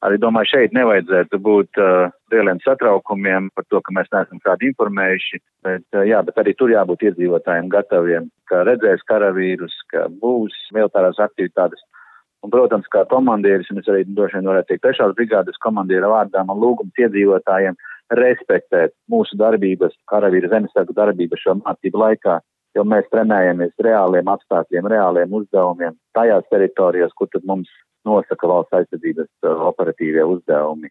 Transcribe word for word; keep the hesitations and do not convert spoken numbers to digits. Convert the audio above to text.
Arī domāju, šeit nevajadzētu būt uh, lieliem satraukumiem par to, ka mēs neesam kādi informējuši, bet, uh, jā, bet arī tur jābūt iedzīvotājiem gataviem, ka redzēs karavīrus, ka būs militārās aktivitātes. Un, protams, kā komandieris, un es arī droši vien varētu teikt trešās brigādes komandiera vārdā, man lūgums iedzīvotājiem respektēt mūsu darbības, karavīru zemesargu darbības šo mācību laikā, jo mēs trenējamies reāliem apstākļiem, reāliem uzdevumiem tajās teritorijās, kur tad mums nosaka valsts aizsardzības operatīvie uzdevumi.